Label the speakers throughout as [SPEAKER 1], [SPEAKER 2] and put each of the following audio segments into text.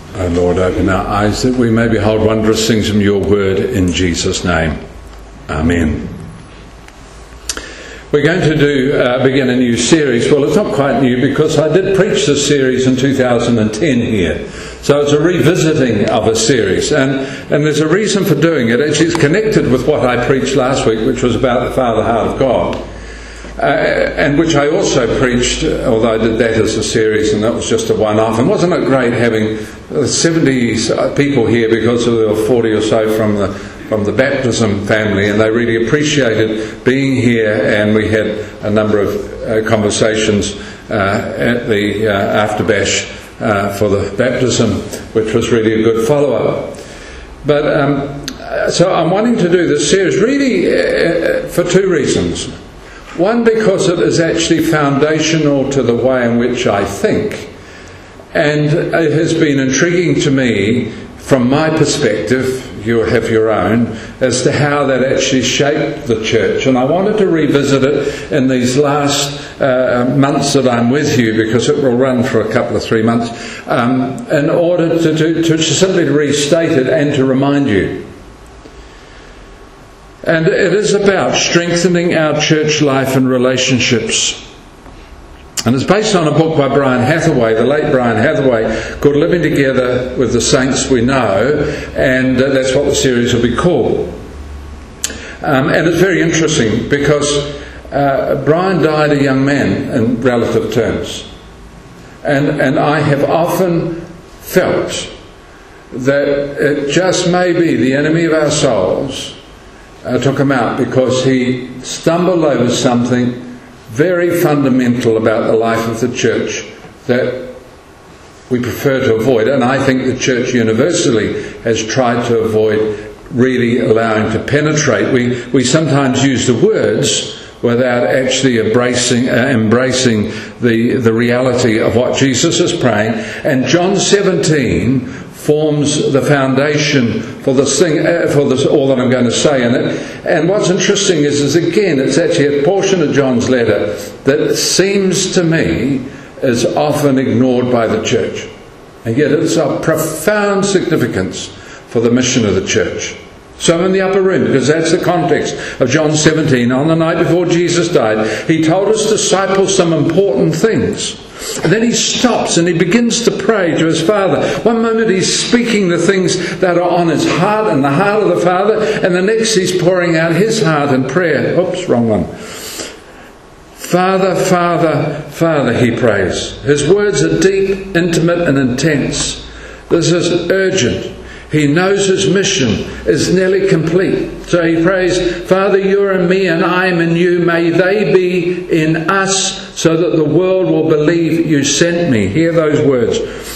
[SPEAKER 1] O Lord, open our eyes that we may behold wondrous things from your word, in Jesus' name. Amen. We're going to begin a new series. Well, it's not quite new because I did preach this series in 2010 here. So it's a revisiting of a series. And there's a reason for doing it. Actually, it's connected with what I preached last week, which was about the Father Heart of God. And which I also preached, although I did that as a series, and that was just a one-off. And wasn't it great having 70 people here, because there were 40 or so from the baptism family, and they really appreciated being here. And we had a number of conversations at the after bash for the baptism, which was really a good follow-up. But so I'm wanting to do this series really for two reasons. One, because it is actually foundational to the way in which I think, and it has been intriguing to me from my perspective, you have your own, as to how that actually shaped the church. And I wanted to revisit it in these last months that I'm with you, because it will run for a couple of 3 months, in order to simply restate it and to remind you. And it is about strengthening our church life and relationships. And it's based on a book by Brian Hathaway, the late Brian Hathaway, called Living Together with the Saints We Know, and that's what the series will be called. And it's very interesting because Brian died a young man in relative terms. And I have often felt that it just may be the enemy of our souls took him out because he stumbled over something very fundamental about the life of the church that we prefer to avoid. And I think the church universally has tried to avoid really allowing to penetrate. We sometimes use the words without actually embracing the reality of what Jesus is praying. And John 17 forms the foundation for this thing, for this, all that I'm going to say in it. And what's interesting is again, it's actually a portion of John's letter that seems to me is often ignored by the church. And yet it's of profound significance for the mission of the church. So I'm in the upper room, because that's the context of John 17. On the night before Jesus died, he told his disciples some important things. And then he stops and he begins to pray to his Father. One moment he's speaking the things that are on his heart and the heart of the Father, and the next he's pouring out his heart in prayer. Oops, wrong one. Father, Father, Father, he prays. His words are deep, intimate and intense. This is urgent. He knows his mission is nearly complete. So he prays, Father, you're in me and I am in you. May they be in us so that the world will believe you sent me. Hear those words.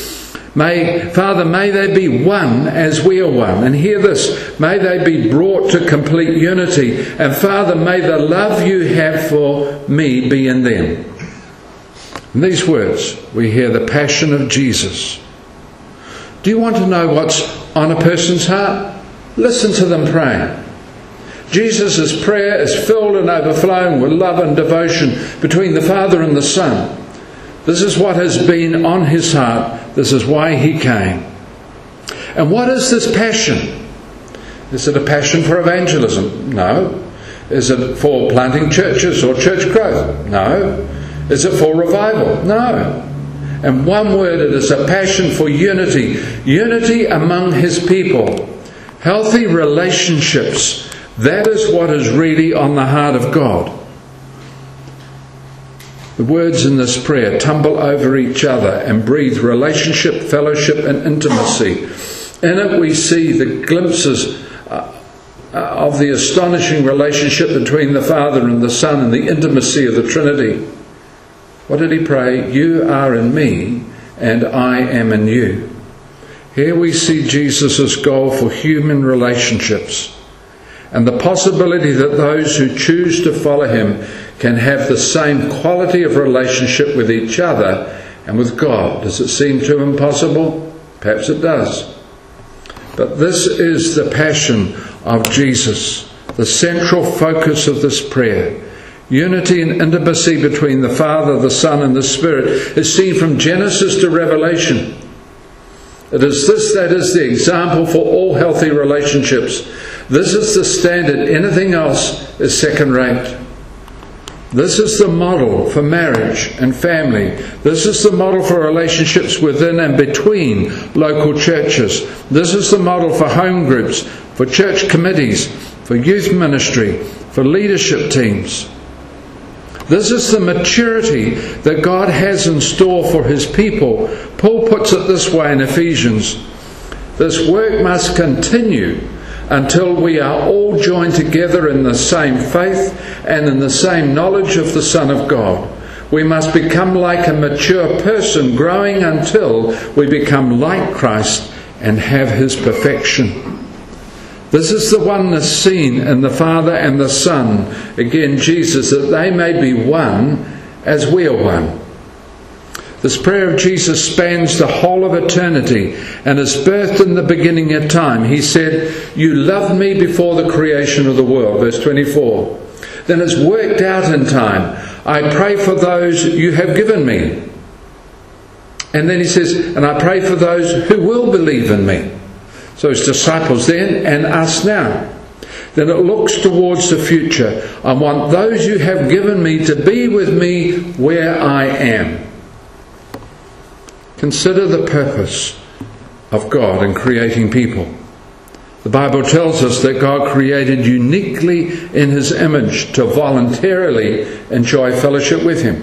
[SPEAKER 1] Father, may they be one as we are one. And hear this. May they be brought to complete unity. And Father, may the love you have for me be in them. In these words, we hear the passion of Jesus. Do you want to know what's on a person's heart? Listen to them praying. Jesus' prayer is filled and overflowing with love and devotion between the Father and the Son. This is what has been on his heart. This is why he came. And what is this passion? Is it a passion for evangelism? No. Is it for planting churches or church growth? No. Is it for revival? No. And one word, it is a passion for unity. Unity among his people. Healthy relationships. That is what is really on the heart of God. The words in this prayer tumble over each other and breathe relationship, fellowship and intimacy. In it we see the glimpses of the astonishing relationship between the Father and the Son and the intimacy of the Trinity. What did he pray? You are in me and I am in you. Here we see Jesus' goal for human relationships and the possibility that those who choose to follow him can have the same quality of relationship with each other and with God. Does it seem too impossible? Perhaps it does. But this is the passion of Jesus, the central focus of this prayer. Unity and intimacy between the Father, the Son and the Spirit is seen from Genesis to Revelation. It is this that is the example for all healthy relationships. This is the standard. Anything else is second rate. This is the model for marriage and family. This is the model for relationships within and between local churches. This is the model for home groups, for church committees, for youth ministry, for leadership teams. This is the maturity that God has in store for His people. Paul puts it this way in Ephesians: this work must continue until we are all joined together in the same faith and in the same knowledge of the Son of God. We must become like a mature person, growing until we become like Christ and have His perfection. This is the oneness seen in the Father and the Son, again Jesus, that they may be one as we are one. This prayer of Jesus spans the whole of eternity and is birthed in the beginning of time. He said, "You loved me before the creation of the world," verse 24. Then it's worked out in time. "I pray for those you have given me." And then he says, "And I pray for those who will believe in me." So his disciples then and us now. Then it looks towards the future. "I want those you have given me to be with me where I am." Consider the purpose of God in creating people. The Bible tells us that God created uniquely in His image to voluntarily enjoy fellowship with Him.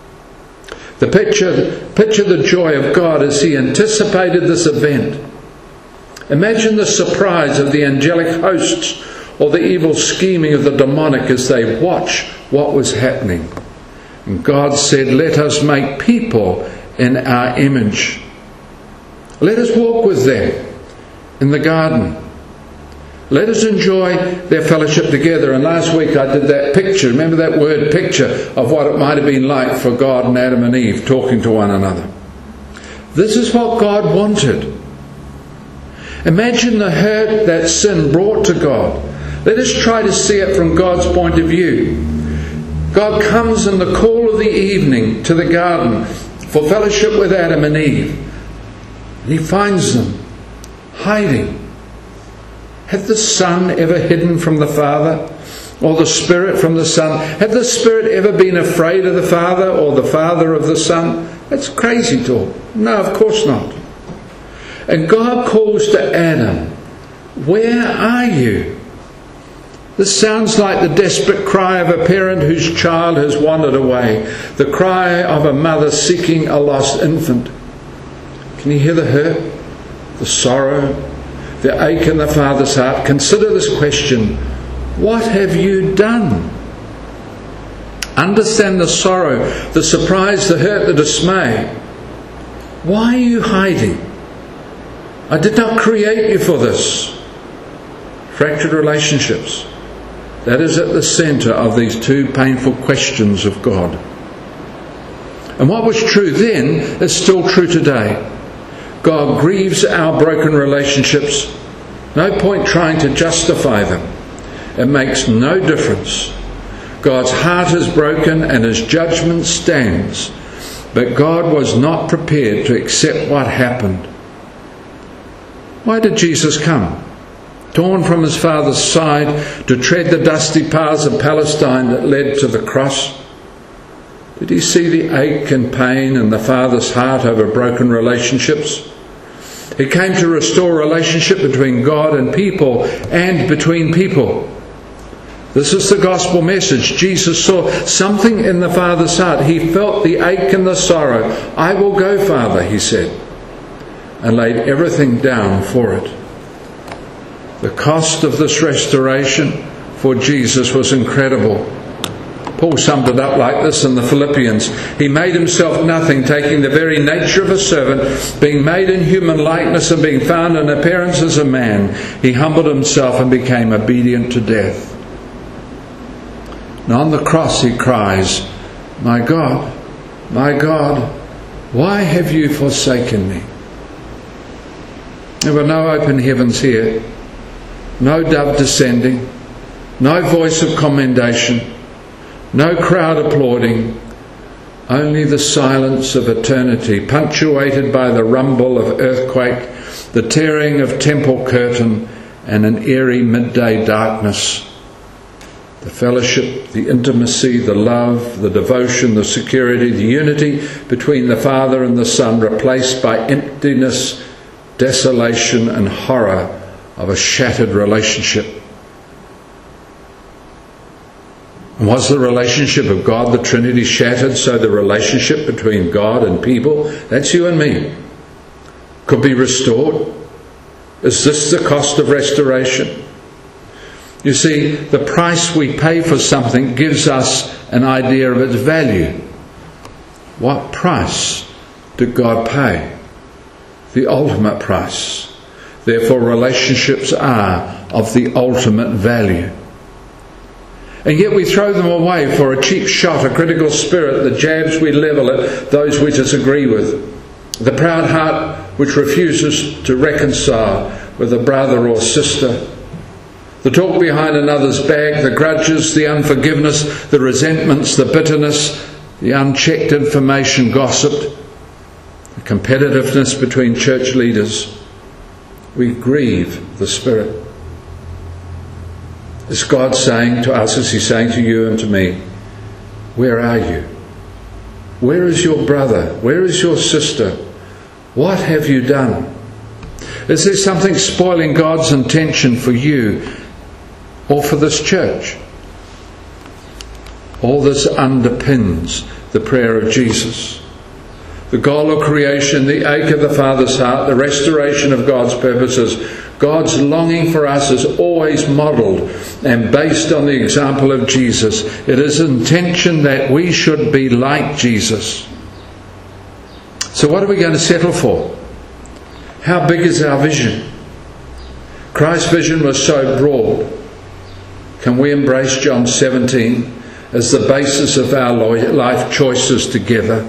[SPEAKER 1] Picture the joy of God as He anticipated this event. Imagine the surprise of the angelic hosts or the evil scheming of the demonic as they watch what was happening. And God said, "Let us make people in our image. Let us walk with them in the garden. Let us enjoy their fellowship together." And last week I did that picture. Remember that word picture of what it might have been like for God and Adam and Eve talking to one another. This is what God wanted. Imagine the hurt that sin brought to God. Let us try to see it from God's point of view. God comes in the cool of the evening to the garden for fellowship with Adam and Eve. And He finds them hiding. Had the Son ever hidden from the Father? Or the Spirit from the Son? Had the Spirit ever been afraid of the Father or the Father of the Son? That's crazy talk. No, of course not. And God calls to Adam, "Where are you?" This sounds like the desperate cry of a parent whose child has wandered away, the cry of a mother seeking a lost infant. Can you hear the hurt, the sorrow, the ache in the Father's heart? Consider this question: what have you done? Understand the sorrow, the surprise, the hurt, the dismay. Why are you hiding? I did not create you for this. Fractured relationships. That is at the centre of these two painful questions of God. And what was true then is still true today. God grieves our broken relationships. No point trying to justify them. It makes no difference. God's heart is broken and His judgment stands. But God was not prepared to accept what happened. Why did Jesus come? Torn from His Father's side to tread the dusty paths of Palestine that led to the cross? Did He see the ache and pain in the Father's heart over broken relationships? He came to restore relationship between God and people and between people. This is the gospel message. Jesus saw something in the Father's heart. He felt the ache and the sorrow. "I will go, Father," He said, and laid everything down for it. The cost of this restoration for Jesus was incredible. Paul summed it up like this in the Philippians: "He made Himself nothing, taking the very nature of a servant, being made in human likeness and being found in appearance as a man. He humbled Himself and became obedient to death." And on the cross He cries, my God, why have you forsaken me?" There were no open heavens here, no dove descending, no voice of commendation, no crowd applauding, only the silence of eternity, punctuated by the rumble of earthquake the tearing of temple curtain and an eerie midday darkness. The fellowship, the intimacy, the love, the devotion, the security, the unity between the Father and the Son replaced by emptiness, desolation and horror of a shattered relationship. And was the relationship of God, the Trinity, shattered so the relationship between God and people, that's you and me, could be restored? Is this the cost of restoration? You see, the price we pay for something gives us an idea of its value. What price did God pay? The ultimate price. Therefore, relationships are of the ultimate value. And yet we throw them away for a cheap shot, a critical spirit, the jabs we level at those we disagree with, the proud heart which refuses to reconcile with a brother or sister, the talk behind another's back, the grudges, the unforgiveness, the resentments, the bitterness, the unchecked information gossip, the competitiveness between church leaders. We grieve the Spirit. Is God saying to us, is He saying to you and to me, where are you? Where is your brother? Where is your sister? What have you done? Is there something spoiling God's intention for you or for this church? All this underpins the prayer of Jesus. The goal of creation, the ache of the Father's heart, the restoration of God's purposes, God's longing for us is always modelled and based on the example of Jesus. It is intention that we should be like Jesus. So what are we going to settle for? How big is our vision? Christ's vision was so broad. Can we embrace John 17 as the basis of our life choices together?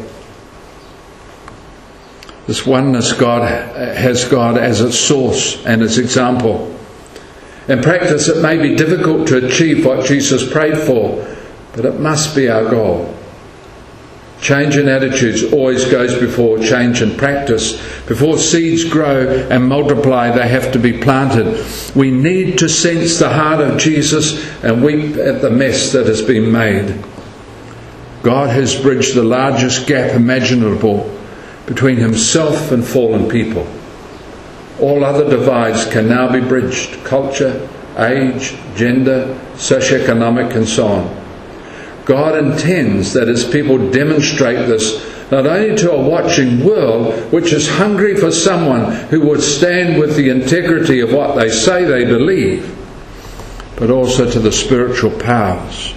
[SPEAKER 1] This oneness God has God as its source and its example. In practice, it may be difficult to achieve what Jesus prayed for, but it must be our goal. Change in attitudes always goes before change in practice. Before seeds grow and multiply, they have to be planted. We need to sense the heart of Jesus and weep at the mess that has been made. God has bridged the largest gap imaginable between Himself and fallen people. All other divides can now be bridged: culture, age, gender, socioeconomic and so on. God intends that His people demonstrate this not only to a watching world which is hungry for someone who would stand with the integrity of what they say they believe, but also to the spiritual powers.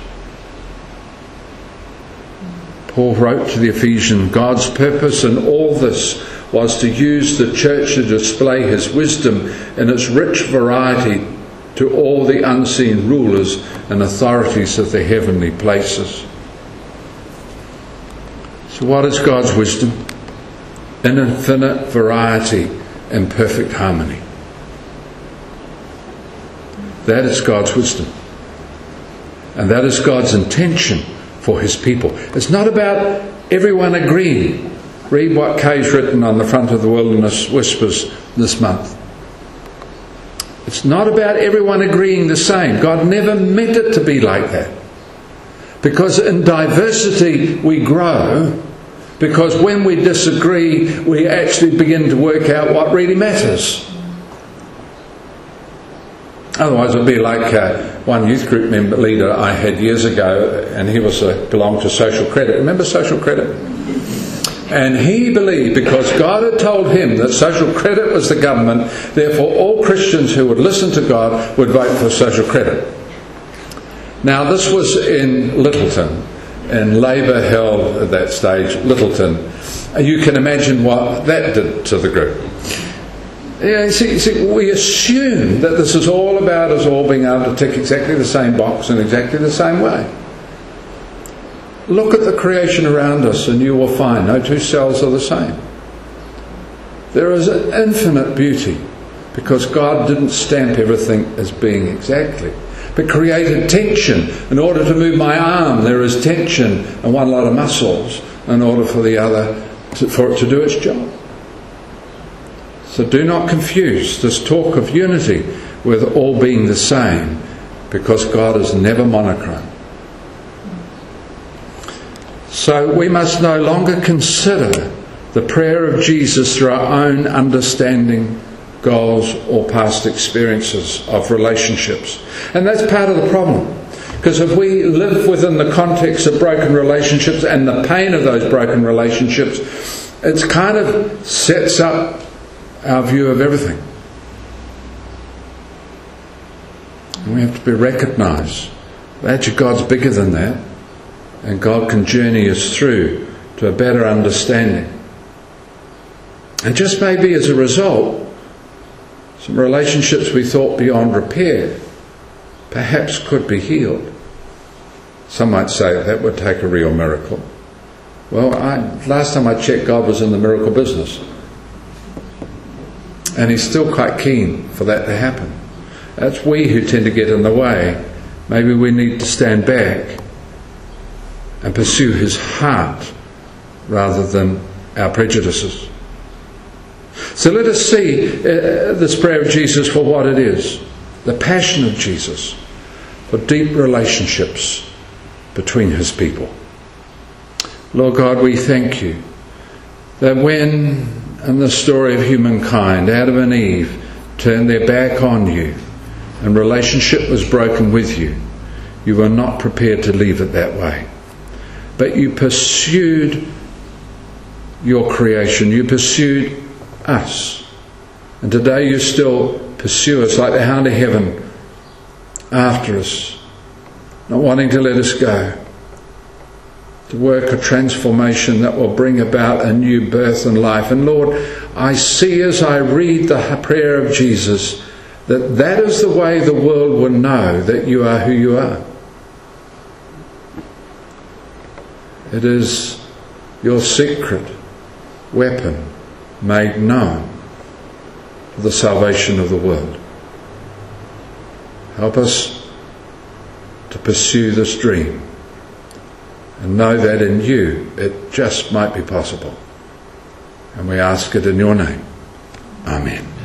[SPEAKER 1] Paul wrote to the Ephesians, God's purpose in all this was to use the church to display His wisdom in its rich variety to all the unseen rulers and authorities of the heavenly places. So what is God's wisdom? In infinite variety and perfect harmony. That is God's wisdom. And that is God's intention for His people. It's not about everyone agreeing. Read what Kay's written on the front of the Wilderness Whispers this month. It's not about everyone agreeing the same. God never meant it to be like that. Because in diversity we grow. Because when we disagree, we actually begin to work out what really matters. Otherwise it would be like one youth group member leader I had years ago, and he belonged to Social Credit. Remember Social Credit? And he believed, because God had told him that Social Credit was the government, therefore all Christians who would listen to God would vote for Social Credit. Now this was in Littleton, and Labour held at that stage Littleton. You can imagine what that did to the group. Yeah, see, we assume that this is all about us all being able to tick exactly the same box in exactly the same way. Look at the creation around us and you will find no two cells are the same. There is an infinite beauty because God didn't stamp everything as being exactly, but created tension. In order to move my arm, there is tension and one lot of muscles in order for the other for it to do its job. So do not confuse this talk of unity with all being the same, because God is never monochrome. So we must no longer consider the prayer of Jesus through our own understanding, goals, or past experiences of relationships. And that's part of the problem. Because if we live within the context of broken relationships and the pain of those broken relationships, it kind of sets up our view of everything. And we have to be recognised that actually God's bigger than that, and God can journey us through to a better understanding. And just maybe as a result, some relationships we thought beyond repair perhaps could be healed. Some might say that would take a real miracle. Well, last time I checked, God was in the miracle business. And He's still quite keen for that to happen. That's we who tend to get in the way. Maybe we need to stand back and pursue His heart rather than our prejudices. So let us see this prayer of Jesus for what it is. The passion of Jesus for deep relationships between His people. Lord God, we thank You that when in the story of humankind, Adam and Eve turned their back on You and relationship was broken with You, You were not prepared to leave it that way. But You pursued Your creation. You pursued us. And today You still pursue us like the hound of heaven after us, not wanting to let us go, to work a transformation that will bring about a new birth and life. And Lord, I see as I read the prayer of Jesus that that is the way the world will know that You are who You are. It is Your secret weapon made known for the salvation of the world. Help us to pursue this dream and know that in You it just might be possible. And we ask it in Your name. Amen.